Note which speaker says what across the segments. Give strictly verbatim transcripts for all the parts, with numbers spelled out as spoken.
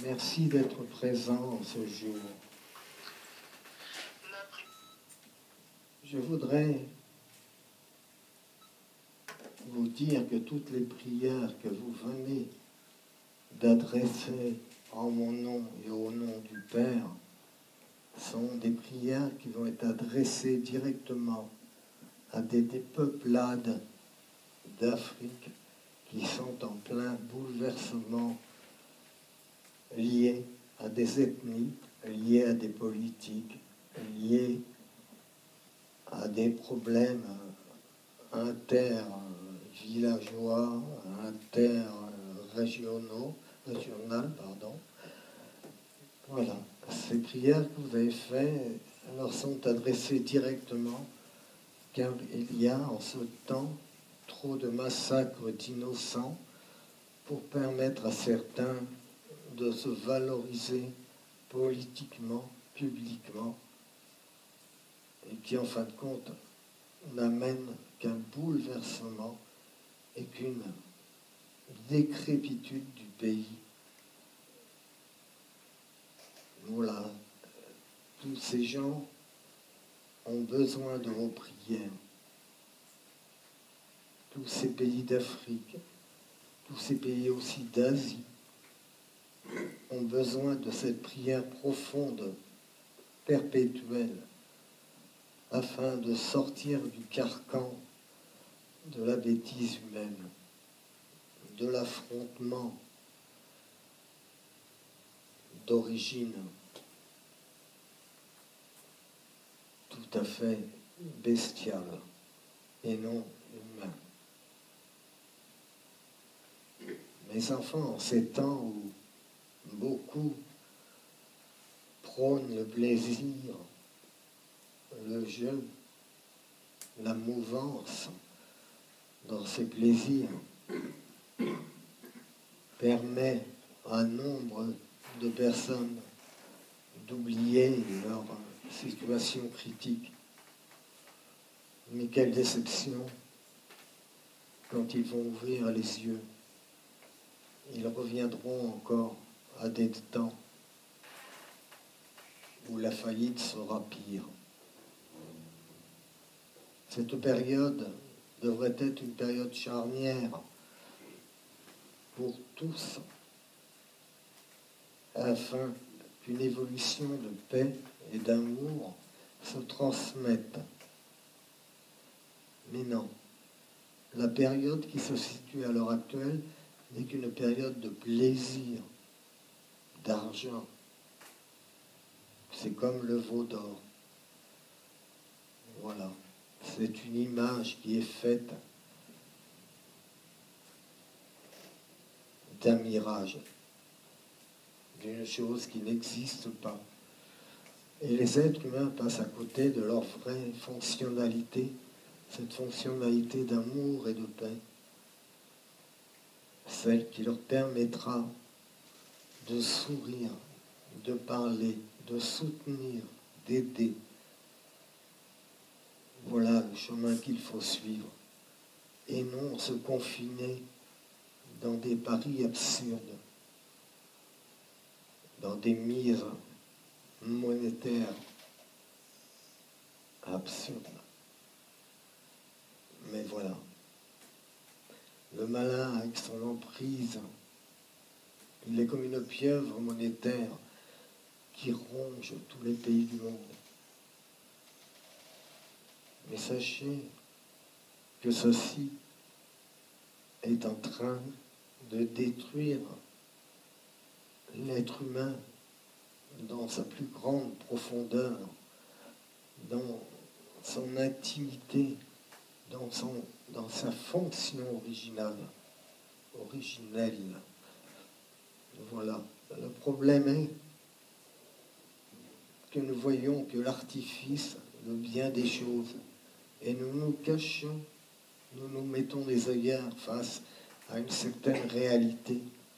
Speaker 1: Merci d'être présent ce jour. Je voudrais vous dire que toutes les prières que vous venez d'adresser en mon nom et au nom du Père sont des prières qui vont être adressées directement à des, des peuplades d'Afrique qui sont en plein bouleversement liés à des ethnies, liés à des politiques, liés à des problèmes inter-villageois, inter-régionaux, régional, pardon. Voilà. Ces prières que vous avez faites leur sont adressées directement, car il y a en ce temps trop de massacres d'innocents pour permettre à certains de se valoriser politiquement, publiquement, et qui en fin de compte n'amène qu'un bouleversement et qu'une décrépitude du pays. Voilà, tous ces gens ont besoin de vos prières. Tous ces pays d'Afrique, tous ces pays aussi d'Asie ont besoin de cette prière profonde, perpétuelle, afin de sortir du carcan de la bêtise humaine, de l'affrontement d'origine tout à fait bestiale et non humaine. Mes enfants, en ces temps où beaucoup prônent le plaisir, le jeu, la mouvance dans ces plaisirs, permet à un nombre de personnes d'oublier leur situation critique. Mais quelle déception quand ils vont ouvrir les yeux. Ils reviendront encore à des temps où la faillite sera pire. Cette période devrait être une période charnière pour tous, afin qu'une évolution de paix et d'amour se transmette. Mais non, la période qui se situe à l'heure actuelle n'est qu'une période de plaisir, d'argent. C'est comme le veau d'or. Voilà, c'est une image qui est faite d'un mirage, d'une chose qui n'existe pas. Et les êtres humains passent à côté de leur vraie fonctionnalité, cette fonctionnalité d'amour et de paix, celle qui leur permettra de sourire, de parler, de soutenir, d'aider. Voilà le chemin qu'il faut suivre, et non se confiner dans des paris absurdes, dans des mises monétaires absurdes. Mais voilà, le malin avec son emprise, il est comme une pieuvre monétaire qui ronge tous les pays du monde. Mais sachez que ceci est en train de détruire l'être humain dans sa plus grande profondeur, dans son intimité, dans, son, dans sa fonction originale, originelle. Voilà. Le problème est que nous voyons que l'artifice, le bien des choses, et nous nous cachons, nous nous mettons des œillères face à une certaine réalité.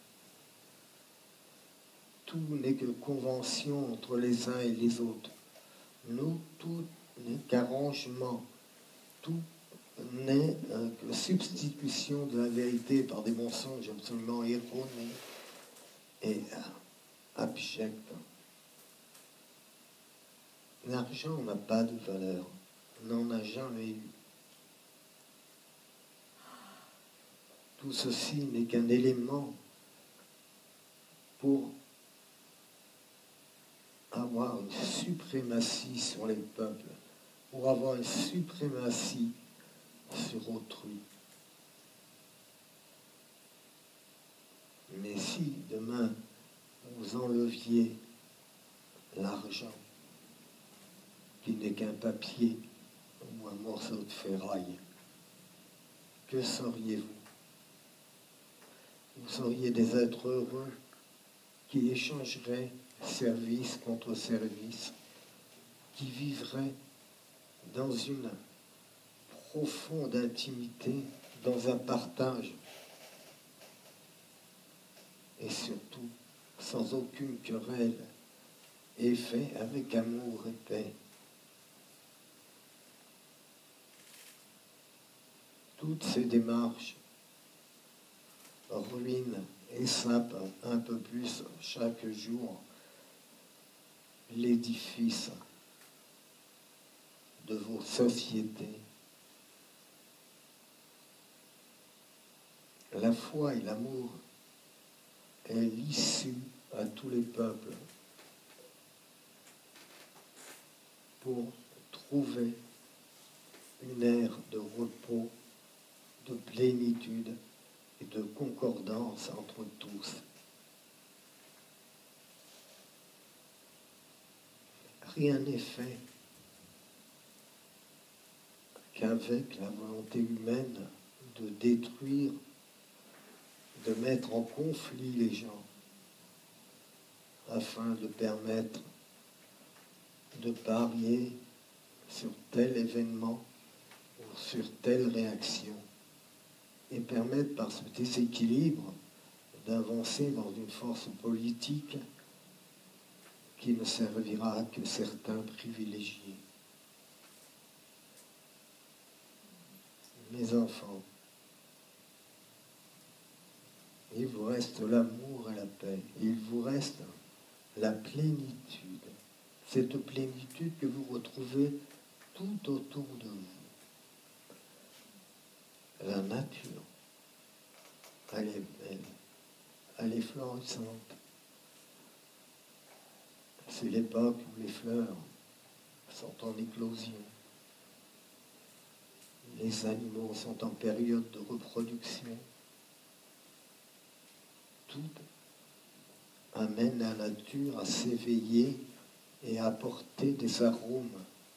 Speaker 1: Tout n'est que convention entre les uns et les autres. Nous, tout n'est qu'arrangement. Tout n'est euh, que substitution de la vérité par des mensonges absolument erronés. Et euh, abjecte. L'argent n'a pas de valeur, n'en a jamais eu. Tout ceci n'est qu'un élément pour avoir une suprématie sur les peuples, pour avoir une suprématie sur autrui. Mais si demain vous enleviez l'argent, qui n'est qu'un papier ou un morceau de ferraille, que seriez-vous? Vous seriez des êtres heureux qui échangeraient service contre service, qui vivraient dans une profonde intimité, dans un partage, et surtout sans aucune querelle, et fait avec amour et paix. Toutes ces démarches ruinent et sapent un peu plus chaque jour l'édifice de vos sociétés. La foi et l'amour est l'issue à tous les peuples pour trouver une ère de repos, de plénitude et de concordance entre tous. Rien n'est fait qu'avec la volonté humaine de détruire, de mettre en conflit les gens, afin de permettre de parier sur tel événement ou sur telle réaction, et permettre par ce déséquilibre d'avancer dans une force politique qui ne servira que certains privilégiés. Mes enfants, il vous reste l'amour et la paix, il vous reste la plénitude, cette plénitude que vous retrouvez tout autour de vous. La nature, elle est belle, elle est florissante. C'est l'époque où les fleurs sont en éclosion. Les animaux sont en période de reproduction. Tout amène la nature à s'éveiller et à apporter des arômes,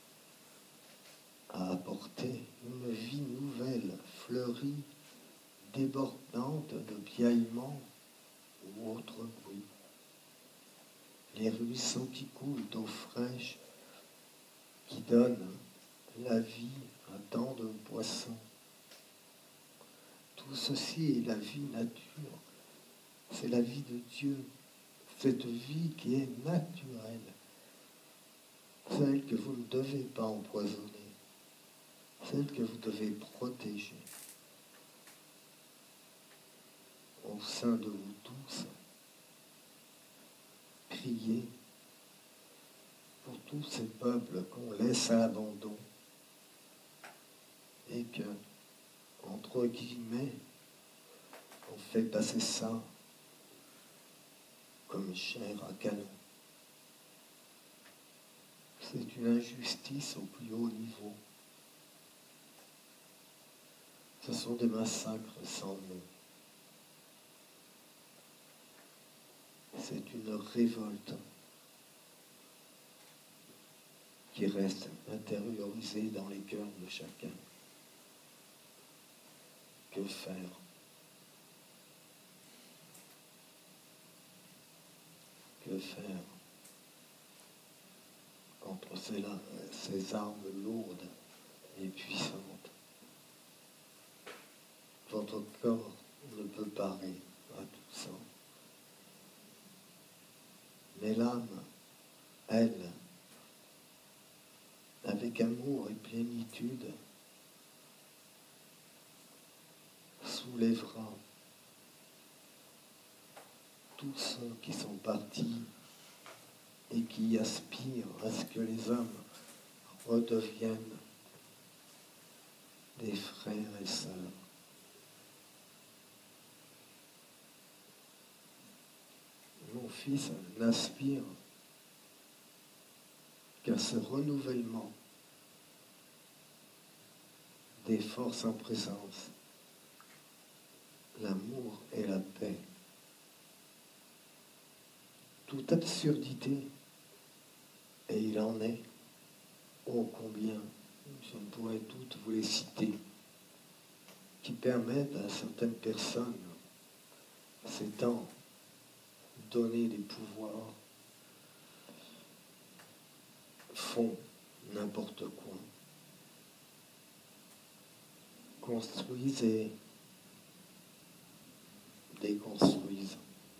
Speaker 1: à apporter une vie nouvelle, fleurie, débordante de piaillements ou autres bruits. Les ruisseaux qui coulent d'eau fraîche, qui donnent la vie à tant de poissons. Tout ceci est la vie nature, c'est la vie de Dieu, cette vie qui est naturelle, celle que vous ne devez pas empoisonner, celle que vous devez protéger. Au sein de vous tous, priez pour tous ces peuples qu'on laisse à l'abandon et que, entre guillemets, on fait passer ça comme chair à canon. C'est une injustice au plus haut niveau. Ce sont des massacres sans nom. C'est une révolte qui reste intériorisée dans les cœurs de chacun. Que faire? Que faire contre ces, ces armes lourdes et puissantes? Votre corps ne peut parer à tout ça. Mais l'âme, elle, avec amour et plénitude, soulèvera tous ceux qui sont partis et qui aspire à ce que les hommes redeviennent des frères et sœurs. Mon fils n'aspire qu'à ce renouvellement des forces en présence, l'amour et la paix. Toute absurdité, et il en est, ô combien, je ne pourrais toutes vous les citer, qui permettent à certaines personnes, s'étant donné des pouvoirs, font n'importe quoi, construisent et déconstruisent,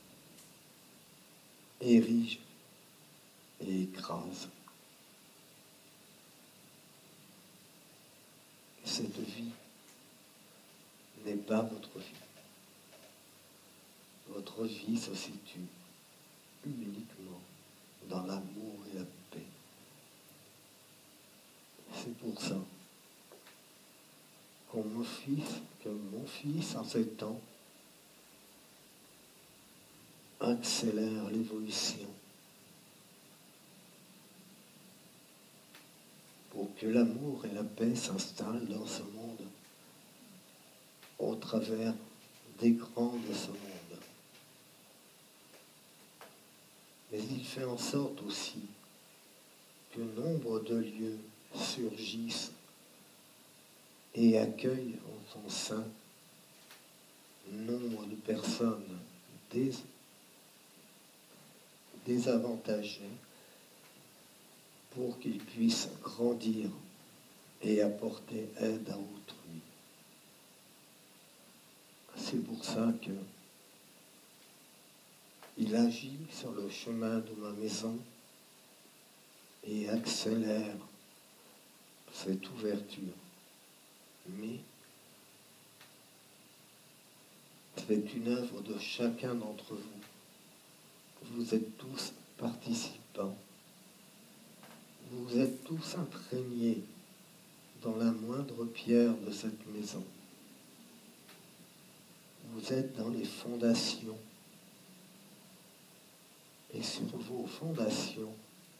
Speaker 1: érigent et écrasent. Cette vie n'est pas votre vie. Votre vie se situe uniquement dans l'amour et la paix. C'est pour ça que mon fils, que mon fils en ces temps accélère l'évolution pour que l'amour et la paix s'installent dans ce monde au travers des grands de ce monde. Mais il fait en sorte aussi que nombre de lieux surgissent et accueillent en son sein nombre de personnes dés désavantagées pour qu'ils puissent grandir et apporter aide à autrui. C'est pour ça que il agit sur le chemin de ma maison et accélère cette ouverture. Mais c'est une œuvre de chacun d'entre vous. Vous êtes tous participants. Vous êtes tous imprégnés dans la moindre pierre de cette maison. Vous êtes dans les fondations. Et sur vos fondations,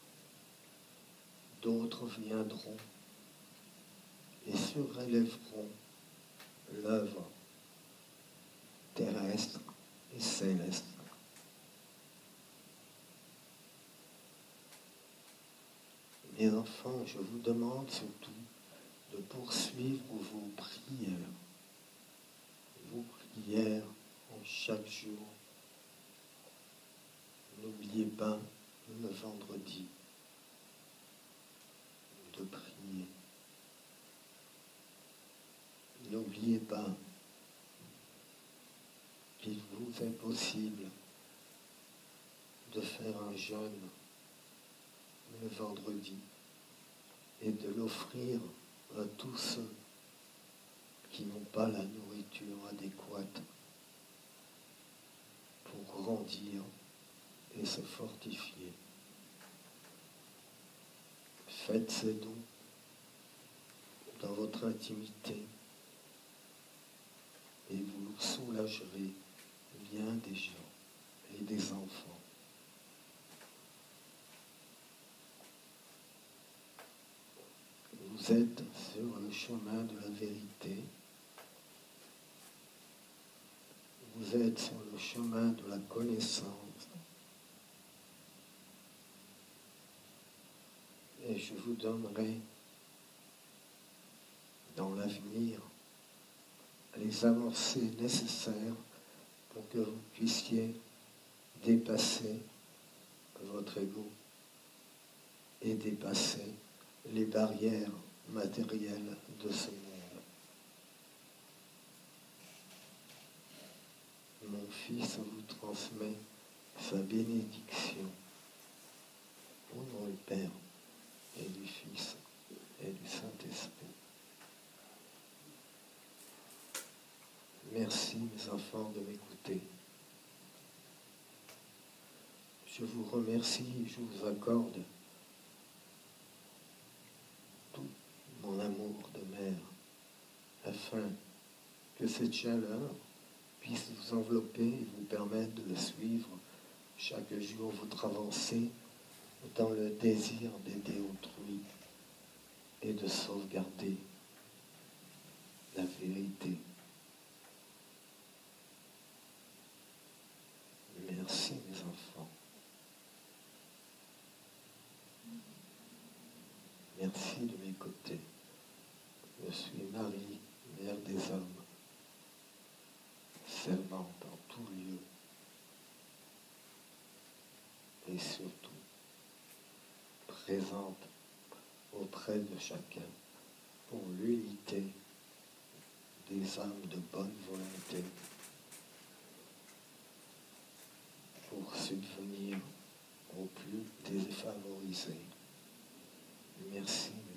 Speaker 1: d'autres viendront et surélèveront l'œuvre terrestre et céleste. Mes enfants, je vous demande surtout de poursuivre vos prières, vos prières en chaque jour. N'oubliez pas le vendredi de prier. N'oubliez pas qu'il vous est possible de faire un jeûne le vendredi et de l'offrir à tous ceux qui n'ont pas la nourriture adéquate pour grandir et se fortifier. Faites ces dons dans votre intimité et vous soulagerez bien des gens et des enfants. Vous êtes sur le chemin de la vérité. Vous êtes sur le chemin de la connaissance. Et je vous donnerai dans l'avenir les avancées nécessaires pour que vous puissiez dépasser votre ego et dépasser les barrières matérielles de ce monde. Mon Fils vous transmet sa bénédiction au nom du Père et du Fils et du Saint-Esprit. Merci, mes enfants, de m'écouter. je vous remercie, je vous accorde tout mon amour de mère, afin que cette chaleur puisse vous envelopper et vous permettre de suivre chaque jour votre avancée dans le désir d'aider autrui et de sauvegarder la vérité. Merci mes enfants. Merci de mes côtés. Je suis Marie, mère des hommes, servante en tout lieu et surtout présente auprès de chacun pour l'unité des âmes de bonne volonté, pour subvenir aux plus défavorisés. Merci.